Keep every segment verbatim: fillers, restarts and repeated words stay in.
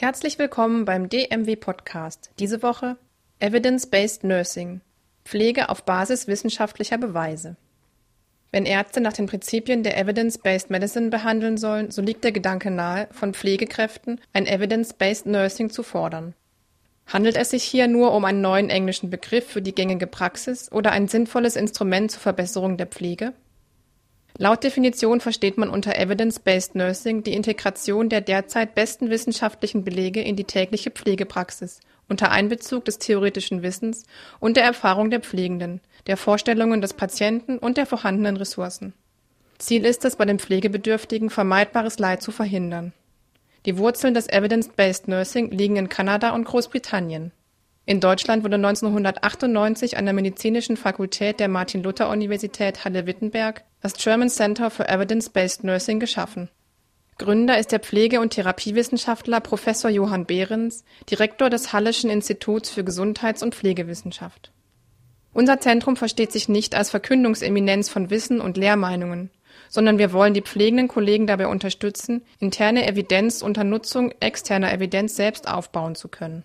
Herzlich willkommen beim D M W-Podcast. Diese Woche Evidence-Based Nursing – Pflege auf Basis wissenschaftlicher Beweise. Wenn Ärzte nach den Prinzipien der Evidence-Based Medicine behandeln sollen, so liegt der Gedanke nahe, von Pflegekräften ein Evidence-Based Nursing zu fordern. Handelt es sich hier nur um einen neuen englischen Begriff für die gängige Praxis oder ein sinnvolles Instrument zur Verbesserung der Pflege? Laut Definition versteht man unter Evidence-Based Nursing die Integration der derzeit besten wissenschaftlichen Belege in die tägliche Pflegepraxis unter Einbezug des theoretischen Wissens und der Erfahrung der Pflegenden, der Vorstellungen des Patienten und der vorhandenen Ressourcen. Ziel ist es, bei den Pflegebedürftigen vermeidbares Leid zu verhindern. Die Wurzeln des Evidence-Based Nursing liegen in Kanada und Großbritannien. In Deutschland wurde neunzehnhundertachtundneunzig an der Medizinischen Fakultät der Martin-Luther-Universität Halle-Wittenberg das German Center for Evidence-Based Nursing geschaffen. Gründer ist der Pflege- und Therapiewissenschaftler Professor Johann Behrens, Direktor des Halleschen Instituts für Gesundheits- und Pflegewissenschaft. Unser Zentrum versteht sich nicht als Verkündungseminenz von Wissen und Lehrmeinungen, sondern wir wollen die pflegenden Kollegen dabei unterstützen, interne Evidenz unter Nutzung externer Evidenz selbst aufbauen zu können.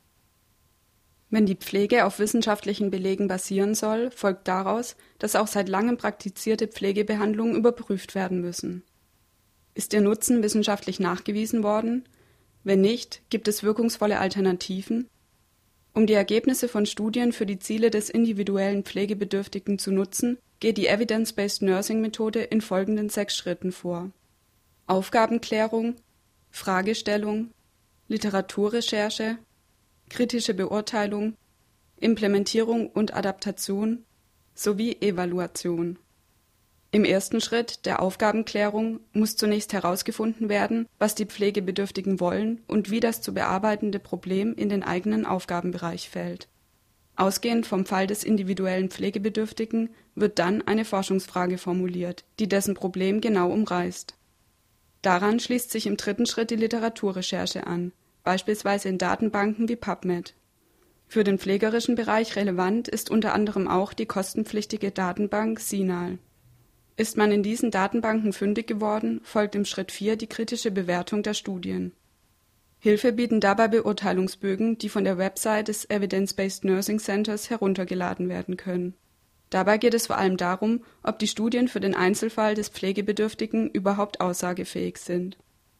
Wenn die Pflege auf wissenschaftlichen Belegen basieren soll, folgt daraus, dass auch seit langem praktizierte Pflegebehandlungen überprüft werden müssen. Ist ihr Nutzen wissenschaftlich nachgewiesen worden? Wenn nicht, gibt es wirkungsvolle Alternativen? Um die Ergebnisse von Studien für die Ziele des individuellen Pflegebedürftigen zu nutzen, geht die Evidence-Based Nursing-Methode in folgenden sechs Schritten vor: Aufgabenklärung, Fragestellung, Literaturrecherche, kritische Beurteilung, Implementierung und Adaptation sowie Evaluation. Im ersten Schritt, der Aufgabenklärung, muss zunächst herausgefunden werden, was die Pflegebedürftigen wollen und wie das zu bearbeitende Problem in den eigenen Aufgabenbereich fällt. Ausgehend vom Fall des individuellen Pflegebedürftigen wird dann eine Forschungsfrage formuliert, die dessen Problem genau umreißt. Daran schließt sich im dritten Schritt die Literaturrecherche an, beispielsweise in Datenbanken wie PubMed. Für den pflegerischen Bereich relevant ist unter anderem auch die kostenpflichtige Datenbank SINAL. Ist man in diesen Datenbanken fündig geworden, folgt im Schritt vier die kritische Bewertung der Studien. Hilfe bieten dabei Beurteilungsbögen, die von der Website des Evidence-Based Nursing Centers heruntergeladen werden können. Dabei geht es vor allem darum, ob die Studien für den Einzelfall des Pflegebedürftigen überhaupt aussagefähig sind.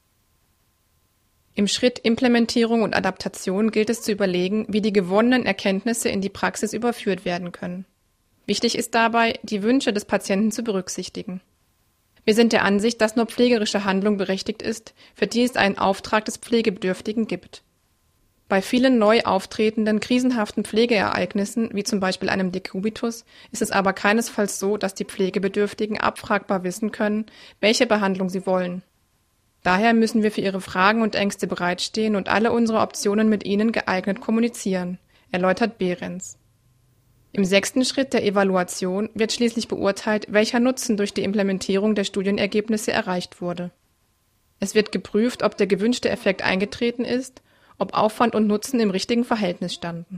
Im Schritt Implementierung und Adaptation gilt es zu überlegen, wie die gewonnenen Erkenntnisse in die Praxis überführt werden können. Wichtig ist dabei, die Wünsche des Patienten zu berücksichtigen. Wir sind der Ansicht, dass nur pflegerische Handlung berechtigt ist, für die es einen Auftrag des Pflegebedürftigen gibt. Bei vielen neu auftretenden krisenhaften Pflegeereignissen, wie zum Beispiel einem Dekubitus, ist es aber keinesfalls so, dass die Pflegebedürftigen abfragbar wissen können, welche Behandlung sie wollen. Daher müssen wir für ihre Fragen und Ängste bereitstehen und alle unsere Optionen mit ihnen geeignet kommunizieren, erläutert Behrens. Im sechsten Schritt der Evaluation wird schließlich beurteilt, welcher Nutzen durch die Implementierung der Studienergebnisse erreicht wurde. Es wird geprüft, ob der gewünschte Effekt eingetreten ist, ob Aufwand und Nutzen im richtigen Verhältnis standen.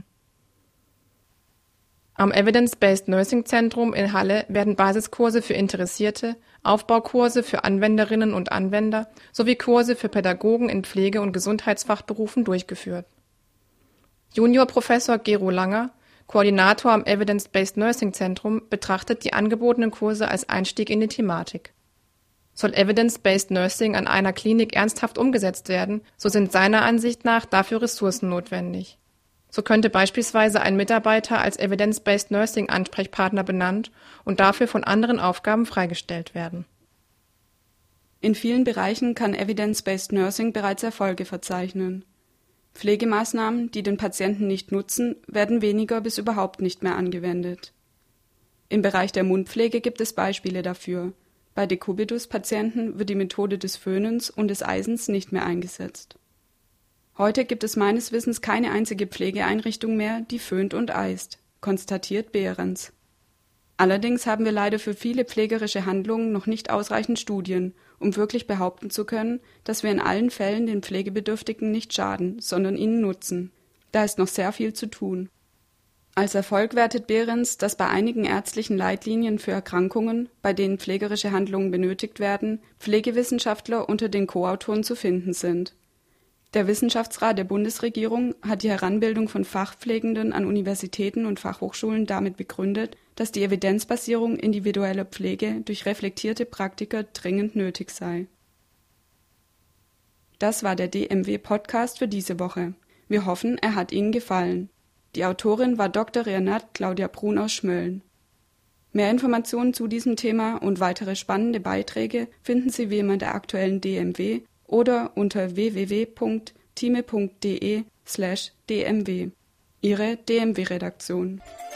Am Evidence-Based Nursing Zentrum in Halle werden Basiskurse für Interessierte, Aufbaukurse für Anwenderinnen und Anwender sowie Kurse für Pädagogen in Pflege- und Gesundheitsfachberufen durchgeführt. Juniorprofessor Gero Langer, Koordinator am Evidence-Based Nursing Zentrum, betrachtet die angebotenen Kurse als Einstieg in die Thematik. Soll Evidence-Based Nursing an einer Klinik ernsthaft umgesetzt werden, so sind seiner Ansicht nach dafür Ressourcen notwendig. So könnte beispielsweise ein Mitarbeiter als Evidence-Based Nursing Ansprechpartner benannt und dafür von anderen Aufgaben freigestellt werden. In vielen Bereichen kann Evidence-Based Nursing bereits Erfolge verzeichnen. Pflegemaßnahmen, die den Patienten nicht nutzen, werden weniger bis überhaupt nicht mehr angewendet. Im Bereich der Mundpflege gibt es Beispiele dafür. Bei Dekubitus-Patienten wird die Methode des Föhnens und des Eisens nicht mehr eingesetzt. Heute gibt es meines Wissens keine einzige Pflegeeinrichtung mehr, die föhnt und eist, konstatiert Behrens. Allerdings haben wir leider für viele pflegerische Handlungen noch nicht ausreichend Studien, um wirklich behaupten zu können, dass wir in allen Fällen den Pflegebedürftigen nicht schaden, sondern ihnen nutzen. Da ist noch sehr viel zu tun. Als Erfolg wertet Behrens, dass bei einigen ärztlichen Leitlinien für Erkrankungen, bei denen pflegerische Handlungen benötigt werden, Pflegewissenschaftler unter den Co-Autoren zu finden sind. Der Wissenschaftsrat der Bundesregierung hat die Heranbildung von Fachpflegenden an Universitäten und Fachhochschulen damit begründet, dass die Evidenzbasierung individueller Pflege durch reflektierte Praktiker dringend nötig sei. Das war der D M W-Podcast für diese Woche. Wir hoffen, er hat Ihnen gefallen. Die Autorin war Doktor Renate Claudia Brun aus Schmölln. Mehr Informationen zu diesem Thema und weitere spannende Beiträge finden Sie wie immer in der aktuellen D M W oder unter w w w punkt time punkt de slash d m w. Ihre D M W-Redaktion.